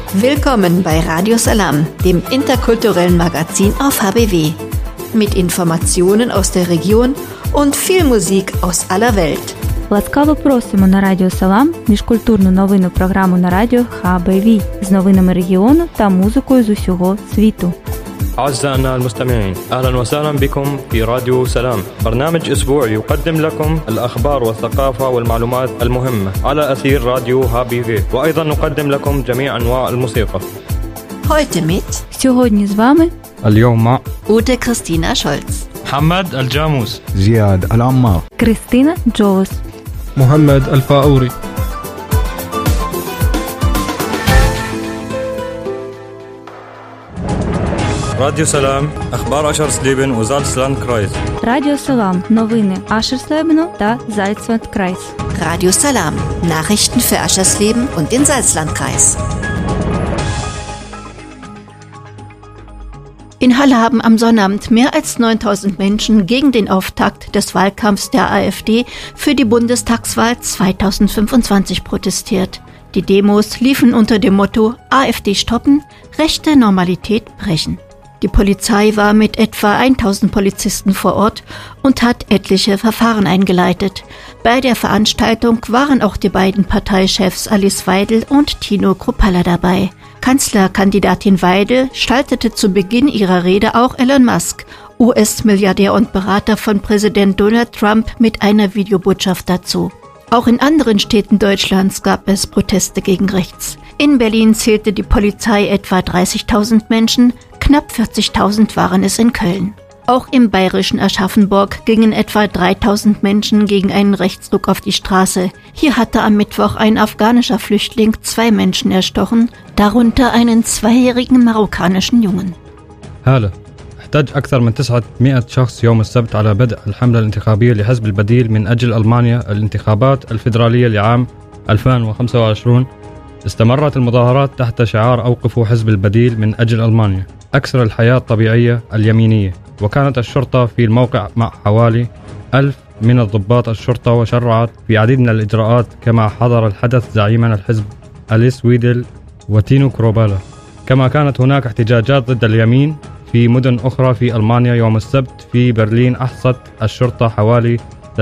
Willkommen bei Radio Salam, dem interkulturellen Magazin auf HBW. Mit Informationen aus der Region und viel Musik aus aller Welt. Ласкаво просимо на Радіо Салам, міжкультурну новинну програму на радіо HBW з новинами регіону та музикою з усього світу. أعزائنا المستمعين، أهلا وسهلا بكم في راديو سلام، برنامج أسبوعي يقدم لكم الأخبار والثقافة والمعلومات المهمة على أثير راديو HBW، وأيضا نقدم لكم جميع أنواع الموسيقى. Heute mit Сьогодні з вами اليوم مع Ute Christina Scholz, محمد الجاموس، زياد العمار، Кристина Джолос. محمد الفاوري. راديو سلام، أخبار أشرسليبن وزالسلاندكرايز. Радіо Салам, новини Ашерслебену та Зальцвальдкрайс. Radio Salam, Nachrichten für Aschersleben und den Salzlandkreis. In Halle haben am Sonnabend mehr als 9000 Menschen gegen den Auftakt des Wahlkampfs der AfD für die Bundestagswahl 2025 protestiert. Die Demos liefen unter dem Motto AfD stoppen, rechte Normalität brechen. Die Polizei war mit etwa 1000 Polizisten vor Ort und hat etliche Verfahren eingeleitet. Bei der Veranstaltung waren auch die beiden Parteichefs Alice Weidel und Tino Kruppalla dabei. Kanzlerkandidatin Weidel schaltete zu Beginn ihrer Rede auch Elon Musk, US-Milliardär und Berater von Präsident Donald Trump, mit einer Videobotschaft dazu. Auch in anderen Städten Deutschlands gab es Proteste gegen rechts. In Berlin zählte die Polizei etwa 30.000 Menschen, knapp 40.000 waren es in Köln. Auch im bayerischen Aschaffenburg gingen etwa 3.000 Menschen gegen einen Rechtsruck auf die Straße. Hier hatte am Mittwoch ein afghanischer Flüchtling 2 Menschen erstochen, darunter einen 2-jährigen marokkanischen Jungen. هلا احتج أكثر من 900 شخص يوم السبت على بدء الحملة الانتخابية لحزب البديل من أجل ألمانيا الانتخابات الفيدرالية لعام 2025. استمرت المظاهرات تحت شعار أوقفوا حزب البديل من أجل ألمانيا، أكثر الحياة الطبيعية اليمينية. وكانت الشرطة في الموقع مع حوالي 1000 من الضباط الشرطة، وشرعت في عديد من الإجراءات. كما حضر الحدث زعيما الحزب أليس ويدل وتينو كروبالا. كما كانت هناك احتجاجات ضد اليمين في مدن أخرى في ألمانيا. يوم السبت في برلين أحصت الشرطة حوالي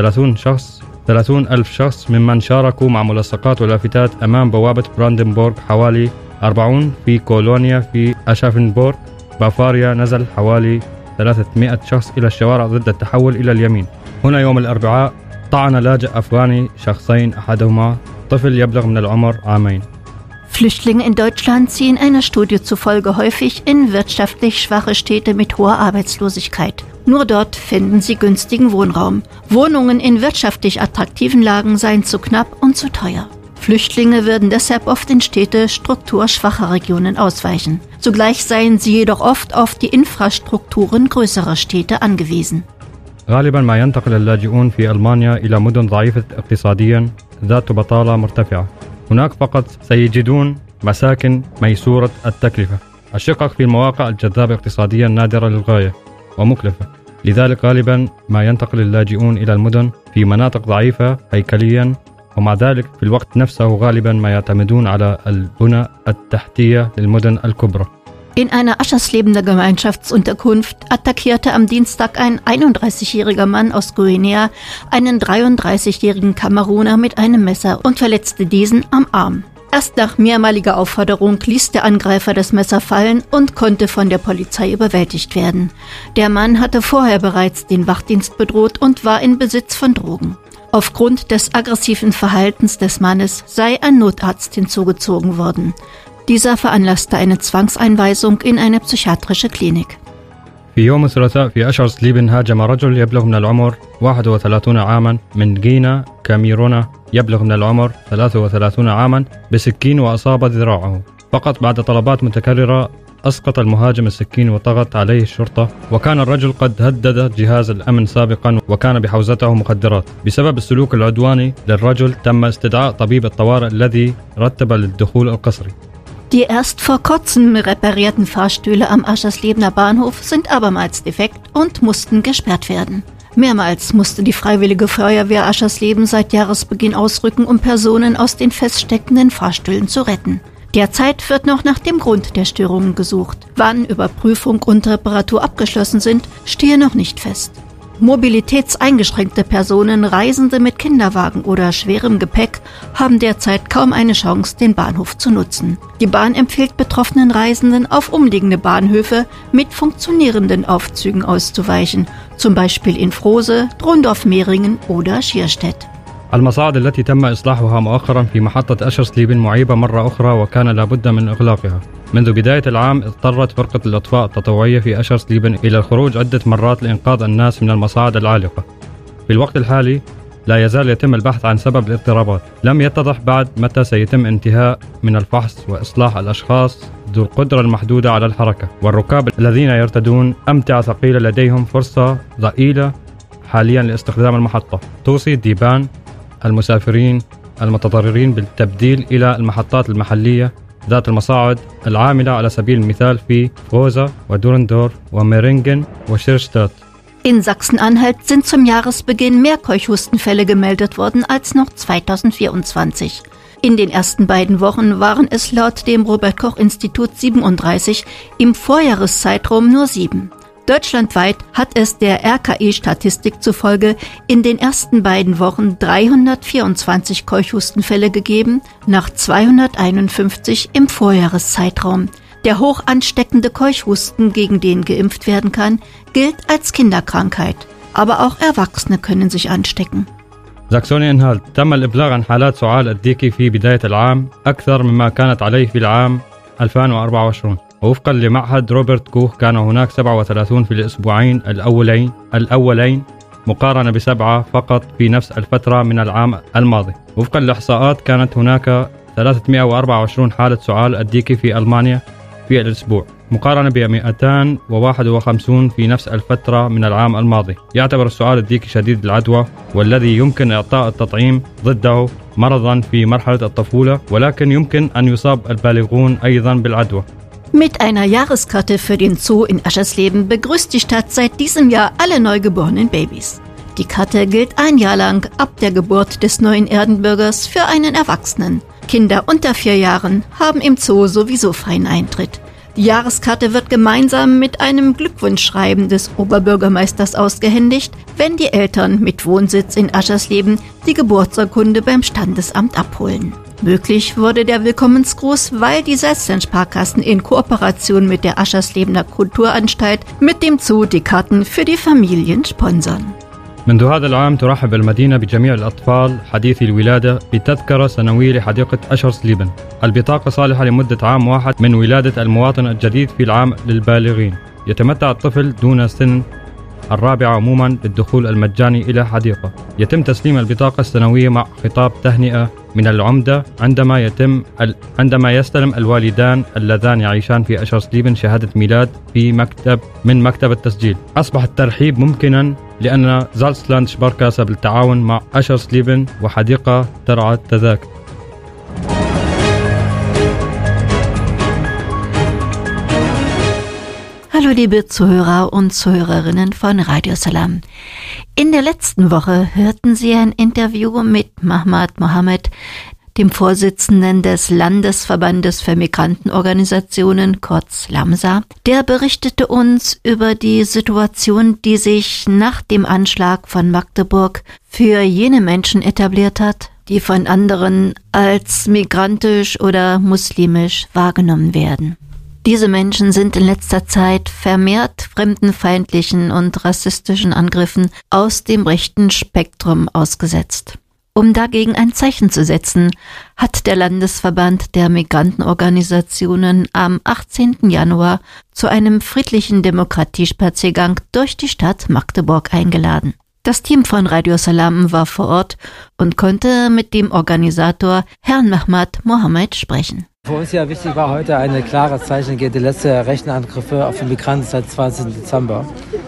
30,000 شخص ممن شاركوا مع ملصقات ولافتات أمام بوابة براندنبورغ. حوالي 40 في كولونيا. في أشافنبورغ بافاريا نزل حوالي 300 شخص إلى الشوارع ضد التحول إلى اليمين. هنا يوم الأربعاء طعن لاجئ أفغاني شخصين، أحدهما طفل يبلغ من العمر 2 عام. Flüchtlinge in Deutschland ziehen einer Studie zufolge häufig in wirtschaftlich schwache Städte mit hoher Arbeitslosigkeit. Nur dort finden sie günstigen Wohnraum. Wohnungen in wirtschaftlich attraktiven Lagen seien zu knapp und zu teuer. Flüchtlinge würden deshalb oft in Städte strukturschwacher Regionen ausweichen. Zugleich seien sie jedoch oft auf die Infrastrukturen größerer Städte angewiesen. غالبا ما ينتقل اللاجئون في ألمانيا إلى مدن ضعيفة اقتصاديا ذات بطالة مرتفعة. هناك فقط سيجدون مساكن ميسورة التكلفة. الشقق في المواقع الجذابة اقتصاديا نادرة للغاية ومكلفة، لذلك غالبا ما ينتقل اللاجئون إلى المدن في مناطق ضعيفة هيكليا، ومع ذلك في الوقت نفسه غالبا ما يعتمدون على البنى التحتية للمدن الكبرى. In einer Ascherslebender Gemeinschaftsunterkunft attackierte am Dienstag ein 31-jähriger Mann aus Guinea einen 33-jährigen Kameruner mit einem Messer und verletzte diesen am Arm. Erst nach mehrmaliger Aufforderung ließ der Angreifer das Messer fallen und konnte von der Polizei überwältigt werden. Der Mann hatte vorher bereits den Wachdienst bedroht und war in Besitz von Drogen. Aufgrund des aggressiven Verhaltens des Mannes sei ein Notarzt hinzugezogen worden. Dieser veranlasste eine Zwangseinweisung in eine psychiatrische Klinik. في يوم الثلاثاء في أشرسليبن هاجم رجل يبلغ من العمر 31 عاما من غينا كاميرونا يبلغ من العمر 33 عاما بسكين وأصاب ذراعه. فقط بعد طلبات متكررة أسقط المهاجم السكين وضغط عليه الشرطة، وكان الرجل قد هدد جهاز الأمن سابقا وكان بحوزته مخدرات. بسبب السلوك العدواني للرجل تم استدعاء طبيب الطوارئ الذي رتب للدخول القسري. Die erst vor kurzem reparierten Fahrstühle am Ascherslebener Bahnhof sind abermals defekt und mussten gesperrt werden. Mehrmals musste die Freiwillige Feuerwehr Aschersleben seit Jahresbeginn ausrücken, um Personen aus den feststeckenden Fahrstühlen zu retten. Derzeit wird noch nach dem Grund der Störungen gesucht. Wann Überprüfung und Reparatur abgeschlossen sind, stehe noch nicht fest. Mobilitätseingeschränkte Personen, Reisende mit Kinderwagen oder schwerem Gepäck haben derzeit kaum eine Chance, den Bahnhof zu nutzen. Die Bahn empfiehlt betroffenen Reisenden, auf umliegende Bahnhöfe mit funktionierenden Aufzügen auszuweichen, zum Beispiel in Frose, Drondorf-Mehringen oder Schierstedt. المصاعد التي تم إصلاحها مؤخرا في محطة أشرسليبن معيبة مرة أخرى وكان لابد من إغلاقها. منذ بداية العام اضطرت فرقة الإطفاء التطوعية في أشرسليبن إلى الخروج عدة مرات لإنقاذ الناس من المصاعد العالقة. في الوقت الحالي لا يزال يتم البحث عن سبب الاضطرابات. لم يتضح بعد متى سيتم انتهاء من الفحص وإصلاح الأشخاص ذو القدرة المحدودة على الحركة، والركاب الذين يرتدون أمتعة ثقيلة لديهم فرصة ضئيلة حاليا لاستخدام المحطة. توصي ديبان المسافرين المتضررين بالتبديل إلى المحطات المحلية ذات المصاعد العاملة على سبيل المثال في فروزا ودورندورف وميرينجن وشيرشتات. In Sachsen-Anhalt sind zum Jahresbeginn mehr Keuchhustenfälle gemeldet worden als noch 2024. In den ersten beiden Wochen waren es laut dem Robert-Koch-Institut 37, im Vorjahreszeitraum nur 7. Deutschlandweit hat es der RKI-Statistik zufolge in den ersten beiden Wochen 324 Keuchhustenfälle gegeben, nach 251 im Vorjahreszeitraum. Der hoch ansteckende Keuchhusten, gegen den geimpft werden kann, gilt als Kinderkrankheit. Aber auch Erwachsene können sich anstecken. ساكسوني-أنهالت تم الإبلاغ عن حالات سعال الديكي في بداية العام أكثر مما كانت عليه في العام 2024. ووفقا لمعهد روبرت كوخ كان هناك 37 في الأسبوعين الأولين مقارنة ب7 فقط في نفس الفترة من العام الماضي. وفقا للإحصاءات كانت هناك 324 حالة سعال الديكي في ألمانيا في الأسبوع مقارنة ب 251 في نفس الفترة من العام الماضي. يعتبر السعال الديكي شديد العدوى والذي يمكن إعطاء التطعيم ضده مرضا في مرحلة الطفولة، ولكن يمكن أن يصاب البالغون أيضا بالعدوى. Mit einer Jahreskarte für den Zoo in Aschersleben begrüßt die Stadt seit diesem Jahr alle neugeborenen Babys. Die Karte gilt ein Jahr lang ab der Geburt des neuen Erdenbürgers für einen Erwachsenen. Kinder unter 4 Jahren haben im Zoo sowieso freien Eintritt. Die Jahreskarte wird gemeinsam mit einem Glückwunschschreiben des Oberbürgermeisters ausgehändigt, wenn die Eltern mit Wohnsitz in Aschersleben die Geburtsurkunde beim Standesamt abholen. Möglich wurde der Willkommensgruß, weil die Salzlern-Sparkassen in Kooperation mit der Ascherslebener Kulturanstalt mit dem Zoo die Karten für die Familien sponsern. منذ هذا العام ترحب المدينة بجميع الأطفال حديثي الولادة بتذكرة سنوية لحديقة أشرسليبن. البطاقة صالحة لمدة عام واحد من ولادة المواطن الجديد في العام للبالغين. يتمتع الطفل دون سن 4 عموما بالدخول المجاني إلى حديقة. يتم تسليم البطاقة السنوية مع خطاب تهنئة من العمدة عندما يستلم الوالدان اللذان يعيشان في أشرسليبن شهادة ميلاد من مكتب التسجيل. أصبح الترحيب ممكنا لأن زالتسلاند شباركاسة بالتعاون مع أشرسليبن وحديقة ترعى التذاكر. Hallo liebe Zuhörer und Zuhörerinnen von Radio Salam. In der letzten Woche hörten Sie ein Interview mit Mahmad Mohammed, dem Vorsitzenden des Landesverbandes für Migrantenorganisationen, kurz LAMSA. Der berichtete uns über die Situation, die sich nach dem Anschlag von Magdeburg für jene Menschen etabliert hat, die von anderen als migrantisch oder muslimisch wahrgenommen werden. Diese Menschen sind in letzter Zeit vermehrt fremdenfeindlichen und rassistischen Angriffen aus dem rechten Spektrum ausgesetzt. Um dagegen ein Zeichen zu setzen, hat der Landesverband der Migrantenorganisationen am 18. Januar zu einem friedlichen Demokratiespaziergang durch die Stadt Magdeburg eingeladen. Das Team von Radio Salam war vor Ort und konnte mit dem Organisator Herrn Mahmad Mohammed sprechen. Für uns ja wichtig war heute eine klare Zeichen gegen die letzten rechten Angriffe auf die Migranten seit 20. Dezember.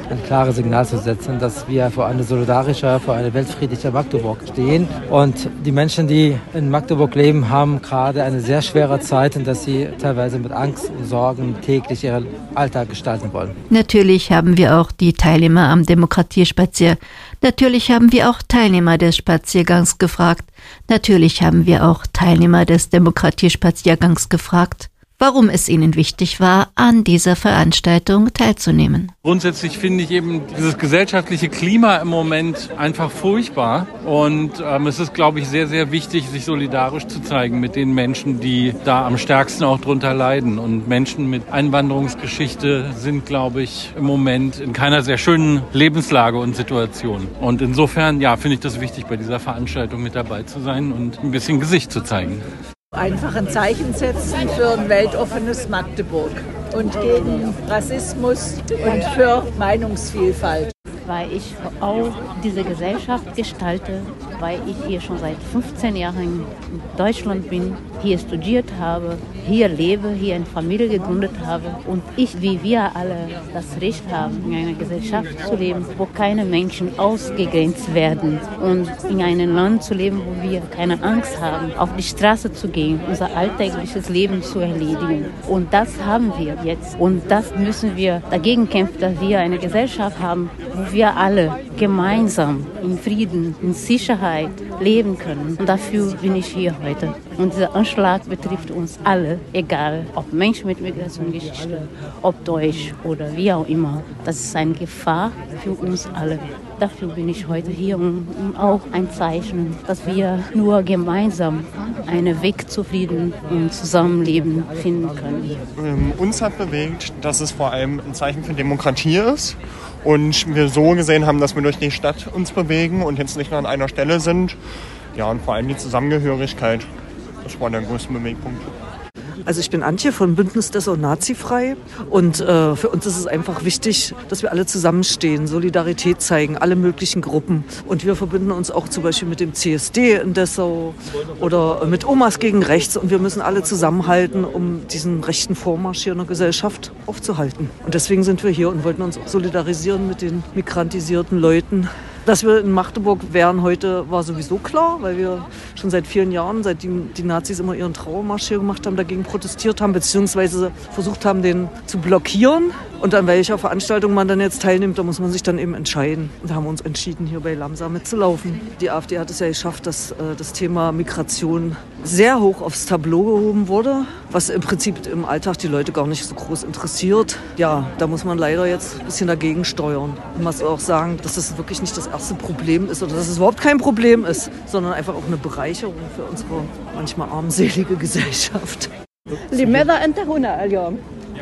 ein klares Signal zu setzen, dass wir für eine solidarische, für eine weltfriedliche Magdeburg stehen. Und die Menschen, die in Magdeburg leben, haben gerade eine sehr schwere Zeit und dass sie teilweise mit Angst und Sorgen täglich ihren Alltag gestalten wollen. Natürlich haben wir auch die Teilnehmer am Demokratiespaziergang. Natürlich haben wir auch Teilnehmer des Spaziergangs gefragt. Natürlich haben wir auch Teilnehmer des Demokratiespaziergangs gefragt, warum es ihnen wichtig war, an dieser Veranstaltung teilzunehmen. Grundsätzlich finde ich eben dieses gesellschaftliche Klima im Moment einfach furchtbar. Und es ist, glaube ich, sehr, sehr wichtig, sich solidarisch zu zeigen mit den Menschen, die da am stärksten auch drunter leiden. Und Menschen mit Einwanderungsgeschichte sind, glaube ich, im Moment in keiner sehr schönen Lebenslage und Situation. Und insofern, ja, finde ich das wichtig, bei dieser Veranstaltung mit dabei zu sein und ein bisschen Gesicht zu zeigen. Einfach ein Zeichen setzen für ein weltoffenes Magdeburg und gegen Rassismus und für Meinungsvielfalt. Weil ich auch diese Gesellschaft gestalte, weil ich hier schon seit 15 Jahren in Deutschland bin, hier studiert habe, hier lebe, hier eine Familie gegründet habe und ich, wie wir alle, das Recht haben, in einer Gesellschaft zu leben, wo keine Menschen ausgegrenzt werden und in einem Land zu leben, wo wir keine Angst haben, auf die Straße zu gehen, unser alltägliches Leben zu erledigen. Und das haben wir jetzt und das müssen wir dagegen kämpfen, dass wir eine Gesellschaft haben, wo wir alle gemeinsam in Frieden, in Sicherheit leben können. Und dafür bin ich hier heute. Und dieser Anschlag betrifft uns alle, egal ob Mensch mit Migrationsgeschichte, ob Deutsch oder wie auch immer. Das ist eine Gefahr für uns alle. Dafür bin ich heute hier, um auch ein Zeichen, dass wir nur gemeinsam einen Weg zu Frieden und Zusammenleben finden können. Uns hat bewegt, dass es vor allem ein Zeichen für Demokratie ist. Und wir so gesehen haben, dass wir durch die Stadt uns bewegen und jetzt nicht nur an einer Stelle sind. Ja, und vor allem die Zusammengehörigkeit. Das war der größte Bewegpunkt. Also ich bin Antje von Bündnis Dessau Nazifrei und für uns ist es einfach wichtig, dass wir alle zusammenstehen, Solidarität zeigen, alle möglichen Gruppen. Und wir verbinden uns auch zum Beispiel mit dem CSD in Dessau oder mit Omas gegen Rechts und wir müssen alle zusammenhalten, um diesen rechten Vormarsch hier in der Gesellschaft aufzuhalten. Und deswegen sind wir hier und wollten uns auch solidarisieren mit den migrantisierten Leuten. Dass wir in Magdeburg wären heute, war sowieso klar, weil wir schon seit vielen Jahren, seitdem die Nazis immer ihren Trauermarsch hier gemacht haben, dagegen protestiert haben, beziehungsweise versucht haben, den zu blockieren. Und an welcher Veranstaltung man dann jetzt teilnimmt, da muss man sich dann eben entscheiden. Und da haben wir uns entschieden, hier bei Lamsa mitzulaufen. Die AfD hat es ja geschafft, dass das Thema Migration sehr hoch aufs Tableau gehoben wurde, was im Prinzip im Alltag die Leute gar nicht so groß interessiert. Ja, da muss man leider jetzt ein bisschen dagegen steuern. Ich muss auch sagen, dass das wirklich nicht das erste Problem ist oder dass es überhaupt kein Problem ist, sondern einfach auch eine Bereicherung für unsere manchmal armselige Gesellschaft. لماذا أنت هنا اليوم؟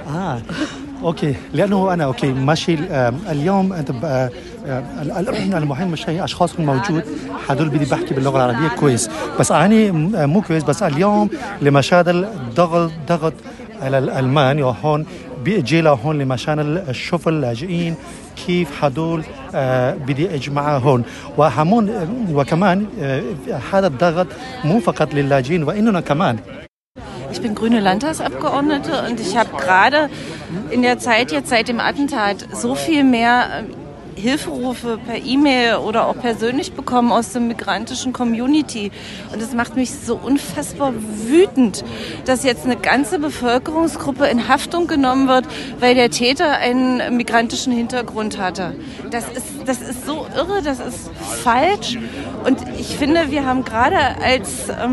اوكي لانه انا ماشي اليوم انت المهم مش هي اشخاص موجود هدول بدي بحكي باللغه العربيه كويس بس اني مو كويس بس اليوم لمشان ضغط على الالمان هون بيجي هون لمشان الشوف اللاجئين كيف هدول بدي اجمعها هون وهمون وكمان هذا الضغط مو فقط للاجئين واننا كمان. Ich bin grüne Landtagsabgeordnete und ich habe gerade in der Zeit jetzt seit dem Attentat so viel mehr Hilferufe per E-Mail oder auch persönlich bekommen aus der migrantischen Community. Und es macht mich so unfassbar wütend, dass jetzt eine ganze Bevölkerungsgruppe in Haftung genommen wird, weil der Täter einen migrantischen Hintergrund hatte. Das ist so irre, das ist falsch. Und ich finde, wir haben gerade als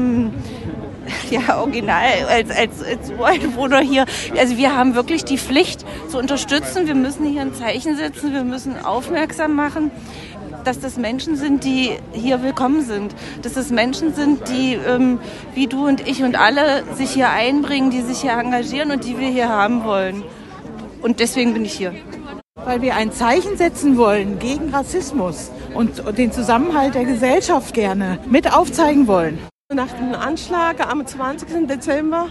Ureinwohner hier, also wir haben wirklich die Pflicht zu unterstützen, wir müssen hier ein Zeichen setzen, wir müssen aufmerksam machen, dass das Menschen sind, die hier willkommen sind, dass das Menschen sind, die wie du und ich und alle sich hier einbringen, die sich hier engagieren und die wir hier haben wollen. Und deswegen bin ich hier. Weil wir ein Zeichen setzen wollen gegen Rassismus und den Zusammenhalt der Gesellschaft gerne mit aufzeigen wollen. Nach dem Anschlag am 20. Dezember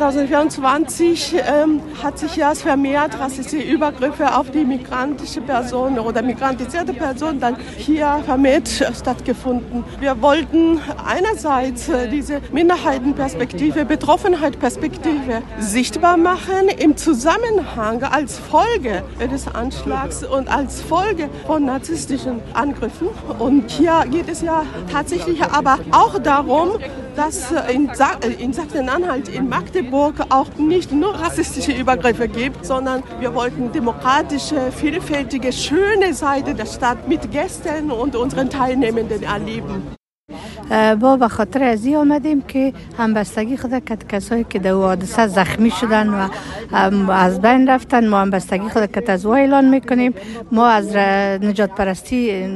2024 hat sich ja vermehrt rassistische Übergriffe auf die migrantische Person oder migrantisierte Person dann hier vermehrt stattgefunden. Wir wollten einerseits diese Minderheitenperspektive, Betroffenheitsperspektive sichtbar machen im Zusammenhang als Folge des Anschlags und als Folge von narzisstischen Angriffen. Und hier geht es ja tatsächlich aber auch darum, dass in Sachsen-Anhalt, in Magdeburg auch nicht nur rassistische Übergriffe gibt, sondern wir wollten demokratische, vielfältige, schöne Seite der Stadt mit Gästen und unseren Teilnehmenden erleben. با به خاطر ازی آمدیم که همبستگی خود کسایی که در حادثه زخمی شدن و از بین رفتن، ما همبستگی خود کت از اعلان میکنیم. ما از نجات پرستی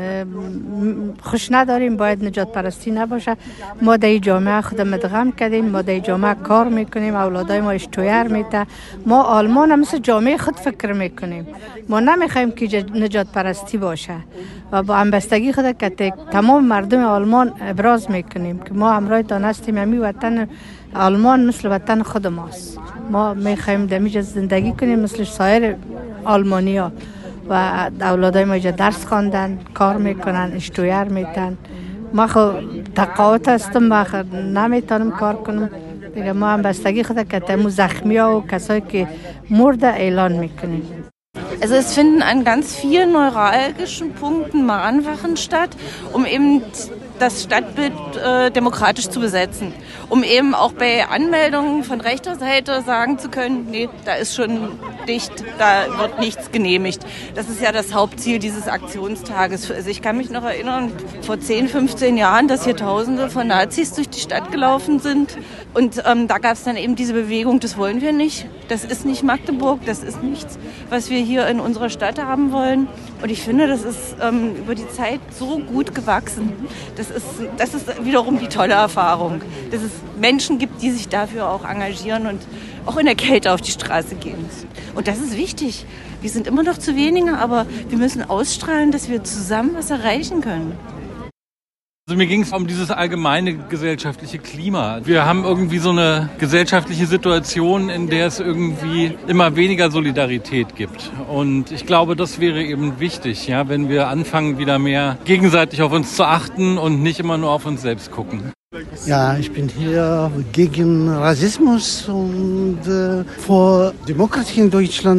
خوش نداریم، باید نجات پرستی نباشه. ما در جامعه خود مدغم کردیم، ما در جامعه کار میکنیم، اولادای ما اشتویر میته. ما آلمان هم مثل جامعه خود فکر میکنیم، ما نمیخوایم که نجات پرستی باشه و با همبستگی خود کت تمام مردم آلمان ابراز میکنیم که ما همراهتان هستیم. همین وطن آلمان مثل وطن خود ماست. ما میخوایم دمیج زندگی کنیم مثل سایر آلمانیا و اولادای ما اینجا درس خواندن، کار میکنن، اشتویر میتن. ما خود تقاعد هستم و نمیتونم کار کنم دیگه. ما هم بستگی خود که تمو زخمی ها و کسایی که مرده اعلان میکنیم. Also es finden an ganz vielen neuralgischen Punkten Mahnwachen statt, um eben das Stadtbild demokratisch zu besetzen. Um eben auch bei Anmeldungen von rechter Seite sagen zu können, nee, da ist schon dicht, da wird nichts genehmigt. Das ist ja das Hauptziel dieses Aktionstages. Also ich kann mich noch erinnern, vor 10, 15 Jahren, dass hier Tausende von Nazis durch die Stadt gelaufen sind. Und da gab es dann eben diese Bewegung, das wollen wir nicht. Das ist nicht Magdeburg, das ist nichts, was wir hier in unserer Stadt haben wollen. Und ich finde, das ist über die Zeit so gut gewachsen. Das ist wiederum die tolle Erfahrung, dass es Menschen gibt, die sich dafür auch engagieren und auch in der Kälte auf die Straße gehen. Und das ist wichtig. Wir sind immer noch zu wenige, aber wir müssen ausstrahlen, dass wir zusammen was erreichen können. Also mir ging es um dieses allgemeine gesellschaftliche Klima. Wir haben irgendwie so eine gesellschaftliche Situation, in der es irgendwie immer weniger Solidarität gibt. Und ich glaube, das wäre eben wichtig, ja, wenn wir anfangen, wieder mehr gegenseitig auf uns zu achten und nicht immer nur auf uns selbst gucken. Ja, ich bin hier gegen Rassismus und für Demokratie in Deutschland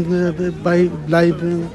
bleiben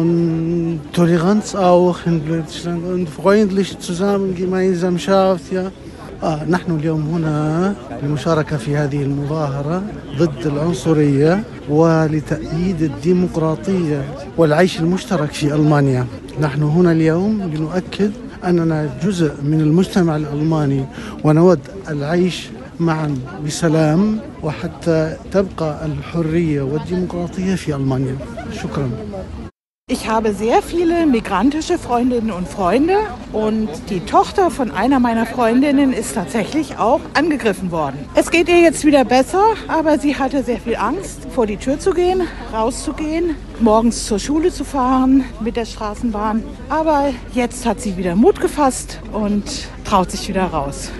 und Toleranz auch in Deutschland und freundlich zusammen Gemeinschaft. Ja. نحن اليوم هنا للمشاركة في هذه المظاهرة ضد العنصرية ولتأييد الديمقراطية والعيش المشترك في ألمانيا. نحن هنا اليوم لنؤكد أننا جزء من المجتمع الألماني ونود العيش معا بسلام وحتى تبقى الحرية والديمقراطية في ألمانيا. شكرا. Ich habe sehr viele migrantische Freundinnen und Freunde und die Tochter von einer meiner Freundinnen ist tatsächlich auch angegriffen worden. Es geht ihr jetzt wieder besser, aber sie hatte sehr viel Angst, vor die Tür zu gehen, rauszugehen, morgens zur Schule zu fahren mit der Straßenbahn. Aber jetzt hat sie wieder Mut gefasst und traut sich wieder raus.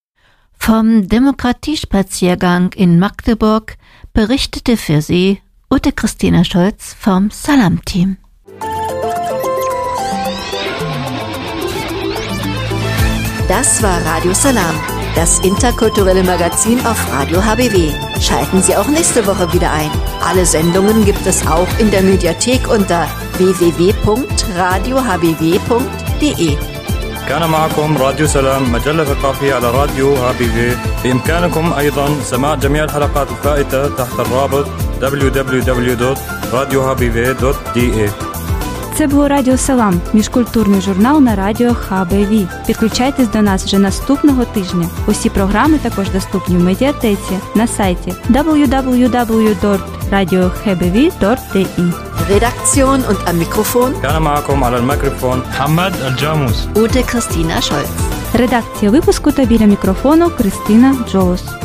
Vom Demokratiespaziergang in Magdeburg berichtete für Sie Ute Christina Scholz vom Salam-Team. Das war Radio Salam, das interkulturelle Magazin auf Radio HBW. Schalten Sie auch nächste Woche wieder ein. Alle Sendungen gibt es auch in der Mediathek unter www.radiohbw.de. كان معكم راديو سلام مجلة ثقافية على راديو HBW. بإمكانكم أيضا سماع جميع الحلقات الفائتة تحت الرابط www.radiohbw.de. Це було Радіо Салам, міжкультурний журнал на радіо ХБВ. Підключайтесь до нас вже наступного тижня. Усі програми також доступні в медіатеці на сайті www.radiohbw.de. Redaktion und am Mikrofon كان معكم على الميكروفون محمد الجاموس. Ute Christina Scholz. Редакція випуску та біля мікрофону Кристина Джолос.